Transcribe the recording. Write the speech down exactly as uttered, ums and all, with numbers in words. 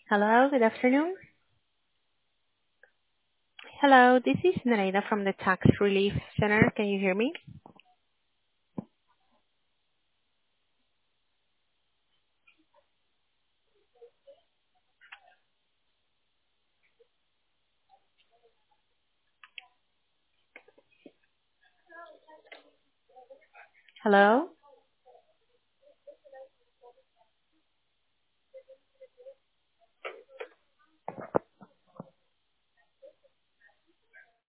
Hello, good afternoon. Hello, this is Nareda from the Tax Relief Center. Can you hear me? Hello?